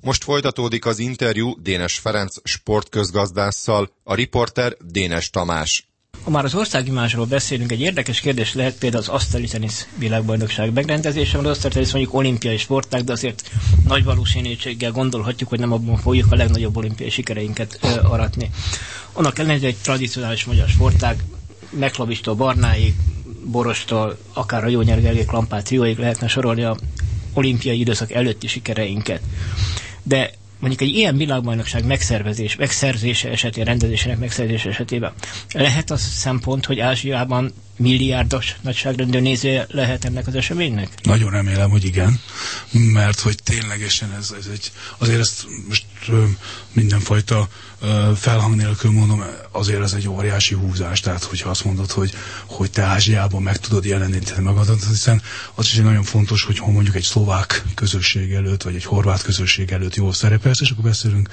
Most folytatódik az interjú Dénes Ferenc sportközgazdásszal, a riporter Dénes Tamás. Ha már az országimázsról beszélünk, egy érdekes kérdés lehet például az asztali tenisz világbajnokság megrendezése, mert az asztali tenisz mondjuk olimpiai sportág, de azért nagy valószínűséggel gondolhatjuk, hogy nem abban fogjuk a legnagyobb olimpiai sikereinket aratni. Annak ellenére egy tradicionális magyar sportág, Meklabistól Barnáig, Borostól, akár a Jónyer Gergely Klampát trióig lehetne sorolni a olimpiai időszak előtti sikereinket. De mondjuk egy ilyen világbajnokság megszerzése esetén, rendezésének megszerzése esetében lehet az szempont, hogy Ázsiában milliárdos nagyságrendű nézője lehet ennek az eseménynek? Nagyon remélem, hogy igen, mert hogy ténylegesen ez egy, azért ezt most mindenfajta felhang nélkül mondom, azért ez egy óriási húzás, tehát hogyha azt mondod, hogy te Ázsiában meg tudod jeleníteni magadat, hiszen az is egy nagyon fontos, hogy mondjuk egy szlovák közösség előtt, vagy egy horvát közösség előtt jól szerepelsz, és akkor beszélünk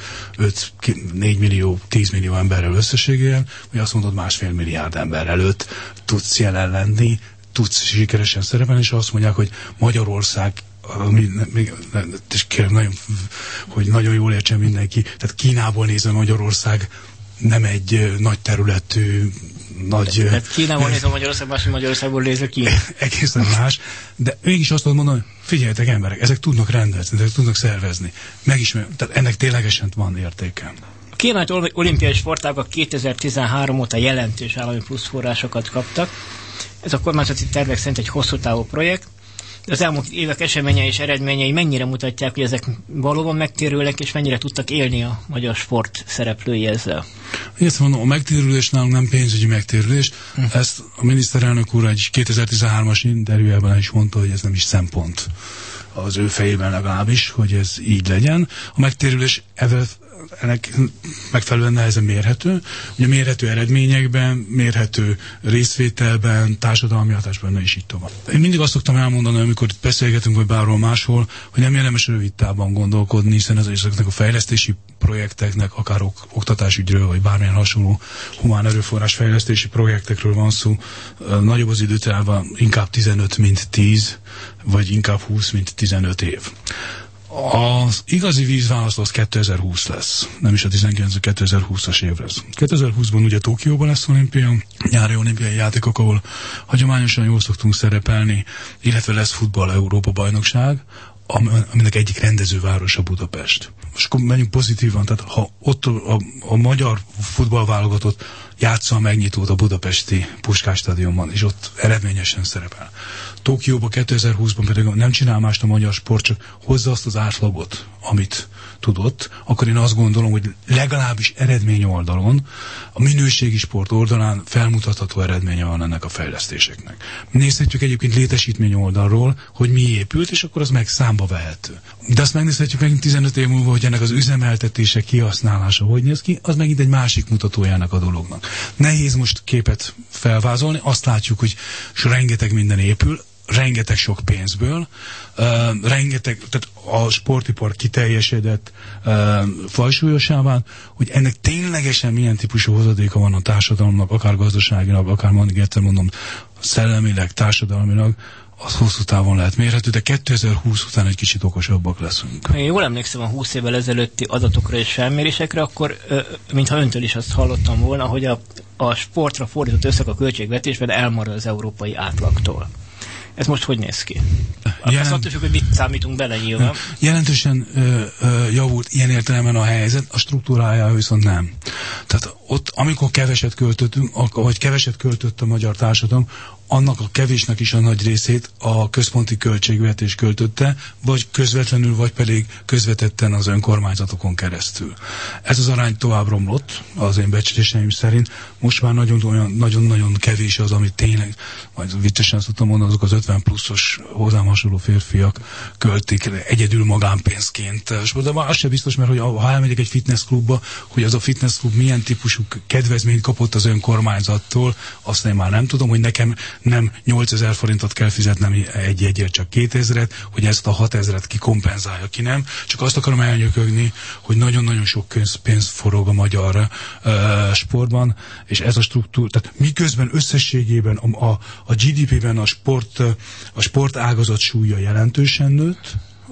4 millió, 10 millió emberrel összességében, vagy azt mondod 1,5 milliárd ember előtt tudsz jelen lenni, tudsz sikeresen szerepelni, és azt mondják, hogy Magyarország, és kérem, hogy nagyon jól értsen mindenki, tehát Kínából nézve Magyarország nem egy nagy területű, nagy... Tehát Kínából nézve Magyarország, más, mint Magyarországból nézve Kína. Egészen más, de mégis azt tudom mondani, hogy figyeljetek emberek, ezek tudnak rendezni, ezek tudnak szervezni. Tehát ennek ténylegesen van értéke. A kiemelt olimpiai sportágak 2013 óta jelentős állami pluszforrásokat kaptak. Ez a kormányzati tervek szerint egy hosszú távú projekt. Az elmúlt évek eseményei és eredményei mennyire mutatják, hogy ezek valóban megtérülnek, és mennyire tudtak élni a magyar sport szereplői ezzel? Ezt mondom, a megtérülés nálunk nem pénzügyi megtérülés. Ezt a miniszterelnök úr egy 2013-as interjújában is mondta, hogy ez nem is szempont az ő fejében legalábbis, hogy ez így legyen. A megtérülés ennek megfelelően nehezen mérhető. Ugye mérhető eredményekben, mérhető részvételben, társadalmi hatásban, és így tovább. Én mindig azt szoktam elmondani, amikor itt beszélgetünk, vagy bárhol máshol, hogy nem érdemes rövid távban gondolkodni, hiszen ezeknek a fejlesztési projekteknek, akár oktatásügyről, vagy bármilyen hasonló humán erőforrás fejlesztési projektekről van szó, nagyobb az időtávban, inkább 15, mint 10, vagy inkább 20, mint 15 év. Az igazi vízválasztó az 2020 lesz, nem is a 19-2020-as év lesz. 2020-ban ugye Tokióban lesz olimpia, nyári olimpiai játékok, ahol hagyományosan jól szoktunk szerepelni, illetve lesz futball Európa bajnokság, aminek egyik rendezővárosa Budapest. Most akkor menjünk pozitívan, tehát ha ott a magyar futballválogatott játsza a megnyitót a budapesti Puskás stadionban, és ott eredményesen szerepel. Tokióban 2020-ban pedig nem csinál mást a magyar sport, csak hozza azt az átlagot, amit tudott, akkor én azt gondolom, hogy legalábbis eredmény oldalon, a minőségi sport oldalán felmutatható eredménye van ennek a fejlesztéseknek. Nézhetjük egyébként létesítmény oldalról, hogy mi épült, és akkor az meg számba vehető. De azt megnézhetjük megint 15 év múlva, hogy ennek az üzemeltetése, kihasználása hogy néz ki, az megint egy másik mutatójának a dolognak. Nehéz most képet felvázolni, azt látjuk, hogy rengeteg minden épül, rengeteg sok pénzből, tehát a sportipar kiteljesedett fajsúlyosáván, hogy ennek ténylegesen milyen típusú hozadéka van a társadalomnak, akár gazdaságilag, akár mondom, szellemileg, társadalmilag, az hosszú távon lehet mérhető, de 2020 után egy kicsit okosabbak leszünk. Én jól emlékszem a 20 évvel ezelőtti adatokra és felmérésekre, akkor, mintha öntől is azt hallottam volna, hogy a sportra fordított összeg a költségvetésben elmarad az európai átlagtól. Ez most hogy néz ki? Azt attól függ, hogy mit számítunk bele nyilván. Jelentősen javult ilyen értelemben a helyzet, a struktúrája viszont nem. Tehát ott, amikor keveset költöttünk, vagy keveset költött a magyar társadalom, annak a kevésnek is a nagy részét a központi költségvetés költötte, vagy közvetlenül, vagy pedig közvetetten az önkormányzatokon keresztül. Ez az arány tovább romlott, az én becsléseim szerint. Most már nagyon-nagyon kevés az, amit tényleg, majd viccesen szoktam mondani, azok az 50 pluszos hozzám hasonló férfiak költik egyedül magánpénzként. De már az sem biztos, mert hogy ha elmegyek egy fitnessklubba, hogy az a fitnessklub milyen típusú kedvezményt kapott az önkormányzattól, azt én már nem tudom, hogy nekem nem 8000 forintot kell fizetnem egy jegyért, csak 2000-et, hogy ezt a 6000-et kikompenzálja, ki nem. Csak azt akarom elnyökögni, hogy nagyon-nagyon sok pénz forog a magyar sportban, és ez a struktúra, tehát miközben összességében a GDP-ben a sport ágazat súlya jelentősen nőtt,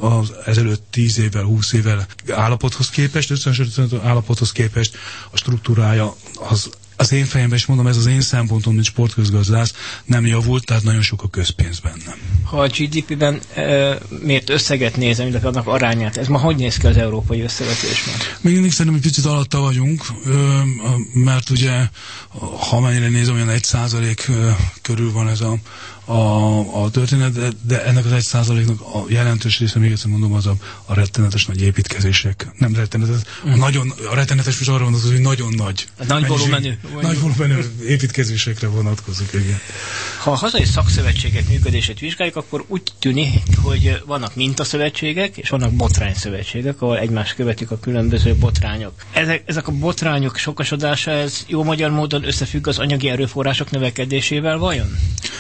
az ezelőtt 10 évvel, 20 évvel állapothoz képest, összehasonlítható állapothoz képest a struktúrája az én fejemben is mondom, ez az én szempontom, mint sportközgazdász, nem javult, tehát nagyon sok a közpénz bennem. Ha a GDP-ben miért összeget nézem, illetve annak arányát, ez ma hogy néz ki az európai összevetésben? Még mindig szerintem egy picit alatta vagyunk, mert ugye, ha mennyire nézem, olyan 1% körül van ez a történet, de ennek az 1%-nak a jelentős része, még egyszer mondom, az a rettenetes nagy építkezések. Nem rettenetes, a rettenetes is arra vonatkozik, hogy nagyon nagy. Nagy volumenű. Nagy volumenű építkezésekre vonatkozik, igen. Ha a hazai szakszövetségek működését vizsgáljuk, akkor úgy tűnik, hogy vannak mintaszövetségek, és vannak botrányszövetségek, ahol egymást követik a különböző botrányok. Ezek a botrányok sokasodása, ez jó magyar módon összefügg az anyagi erőforrások növekedésével vajon?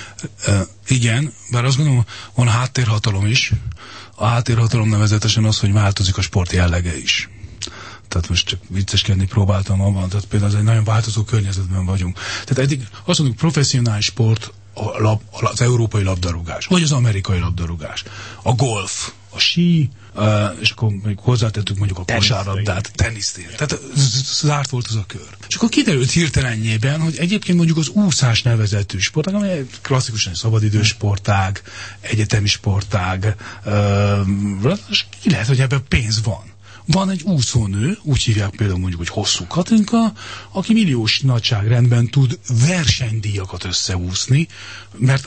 Igen, bár azt gondolom, van háttérhatalom is. A háttérhatalom nevezetesen az, hogy változik a sport jellege is. Tehát most csak vicceskedni próbáltam abban, tehát például egy nagyon változó környezetben vagyunk. Tehát eddig azt mondjuk, professzionális sport az európai labdarúgás, vagy az amerikai labdarúgás, a golf, a sí, és akkor még hozzátettük mondjuk a kosárlabdát, tenisztért. Tehát zárt volt az a kör. És akkor kiderült hirtelenjében, hogy egyébként mondjuk az úszás nevezetű sportág, amely klasszikusan szabadidős sportág, egyetemi sportág, és ki lehet, hogy ebben pénz van. Van egy úszónő, úgy hívják például mondjuk, hogy Hosszú Katinka, aki milliós nagyságrendben tud versenydíjakat összeúszni, mert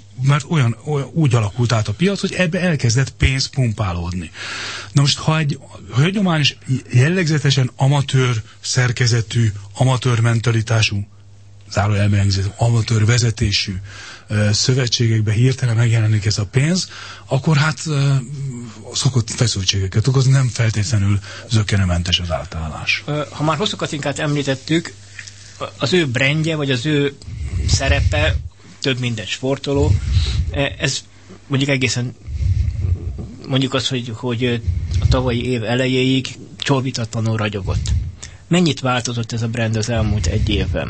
úgy alakult át a piac, hogy ebbe elkezdett pénz pumpálódni. Na most, ha egy hagyományos, jellegzetesen amatőr szerkezetű, amatőr mentalitású, zárójelben amatőr vezetésű szövetségekben hirtelen megjelenik ez a pénz, akkor hát szokott feszültségeket okozni, nem feltétlenül zökkenőmentes az átállás. Ha már Hosszú Katinkát említettük, az ő brandje, vagy az ő szerepe, több mint egy sportoló, ez mondjuk egészen, mondjuk azt, hogy a tavalyi év elejéig csorbitatlanul ragyogott. Mennyit változott ez a brand az elmúlt egy évben?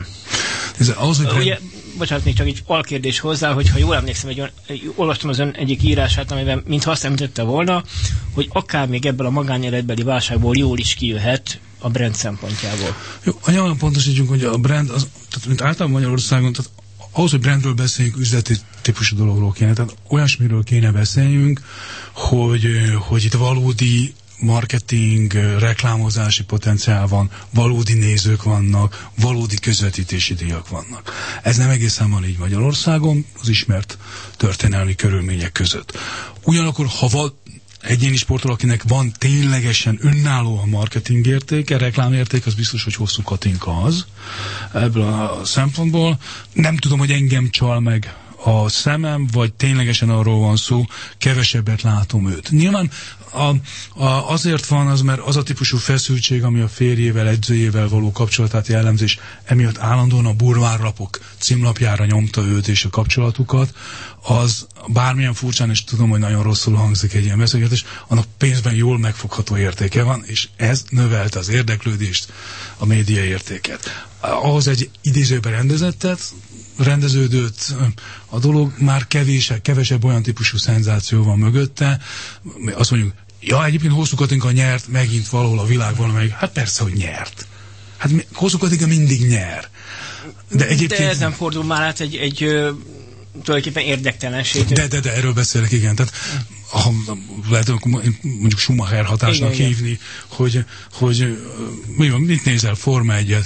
Ugye, bocsánat, még csak egy alkérdés hozzá, hogy ha jól emlékszem, olvastam az ön egyik írását, amiben mintha azt említette volna, hogy akár még ebből a magánéletbeli válságból jól is kijöhet a brand szempontjából. Jó, nagyon pontosítjunk, hogy a brand, tehát mint általában Magyarországon, tehát ahhoz, hogy brandről beszéljünk, üzleti típusú dologról kéne, tehát olyasmiről kéne beszéljünk, hogy itt valódi marketing, reklámozási potenciál van, valódi nézők vannak, valódi közvetítési díjak vannak. Ez nem egészen van így Magyarországon, az ismert történelmi körülmények között. Ugyanakkor, ha egyéni sportoló, akinek van ténylegesen önállóan marketing értéke, reklámérték, az biztos, hogy Hosszú Katinka az. Ebből a szempontból nem tudom, hogy engem csal meg a szemem, vagy ténylegesen arról van szó, kevesebbet látom őt. Nyilván azért van az, mert az a típusú feszültség, ami a férjével, edzőjével való kapcsolatát jellemzi, és emiatt állandóan a bulvárlapok címlapjára nyomta őt és a kapcsolatukat, az bármilyen furcsán, és tudom, hogy nagyon rosszul hangzik egy ilyen beszélgetés, annak pénzben jól megfogható értéke van, és ez növelte az érdeklődést, a média értéket. Ahhoz egy idézőben rendeződött a dolog, már kevesebb olyan típusú szenzáció van mögötte. Azt mondjuk, ja, egyébként Hosszú Katinka nyert megint valahol a világ valamelyik. Hát persze, hogy nyert. Hát Hosszú Katinka mindig nyer. De ez nem fordul már át egy tulajdonképpen érdektelenség. De erről beszélek, igen. Tehát lehet mondjuk Schumacher hatásnak igen, hívni, hogy mit nézel, Forma 1-et?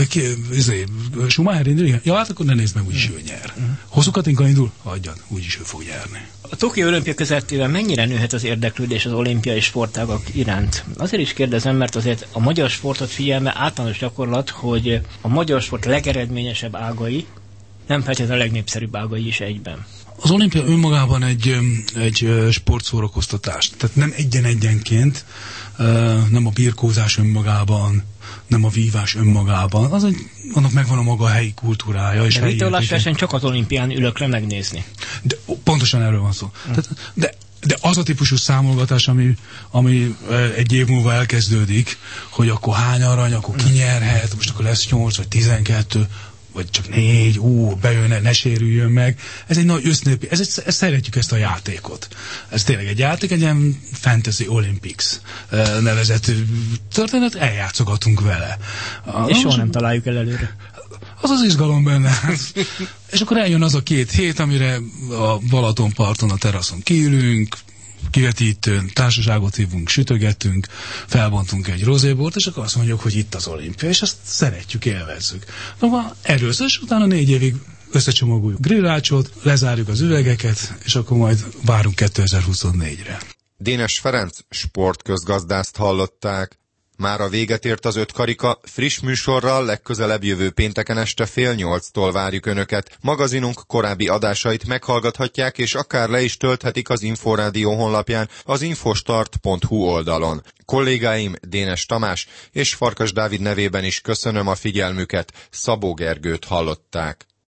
Schumacher indul? Ja, hát akkor ne nézd meg, úgyis ő nyer. Hosszú Katinka indul? Hagyjad, úgyis ő fog nyerni. A Tokió olimpia közelében mennyire nőhet az érdeklődés az olimpiai sportágak iránt? Azért is kérdezem, mert azért a magyar sportot figyelme általános gyakorlat, hogy a magyar sport legeredményesebb ágai, nem feltétlenül a legnépszerűbb ágai is egyben. Az olimpia önmagában egy sportszórakoztatás. Tehát nem egyenként, nem a birkózás önmagában, nem a vívás önmagában. Annak megvan a maga helyi kultúrája. De vitorlásverseny csak az olimpián ülök le megnézni. De pontosan erről van szó. De az a típusú számolgatás, ami egy év múlva elkezdődik, hogy akkor hány arany, akkor ki nyerhet, most akkor lesz 8 vagy 12, vagy csak 4, bejön, ne sérüljön meg. Ez egy nagy össznépi, ezt szeretjük, ezt a játékot. Ez tényleg egy játék, egy ilyen Fantasy Olympics nevezetű történet, eljátszogatunk vele. És soha nem találjuk el előre. Az izgalom benne. És akkor eljön az a 2 hét, amire a Balatonparton, a teraszon kiülünk, kivetítőn, társaságot hívunk, sütögetünk, felbontunk egy rozébort, és akkor azt mondjuk, hogy itt az olimpia, és ezt szeretjük, élvezzük. Erőször, és utána 4 évig összecsomagoljuk grillácsot, lezárjuk az üvegeket, és akkor majd várunk 2024-re. Dénes Ferenc sportközgazdászt hallották. Mára véget ért az 5 karika, friss műsorral legközelebb jövő pénteken este 7:30-tól várjuk Önöket. Magazinunk korábbi adásait meghallgathatják, és akár le is tölthetik az Inforádió honlapján, az infostart.hu oldalon. Kollégáim Dénes Tamás és Farkas Dávid nevében is köszönöm a figyelmüket, Szabó Gergőt hallották.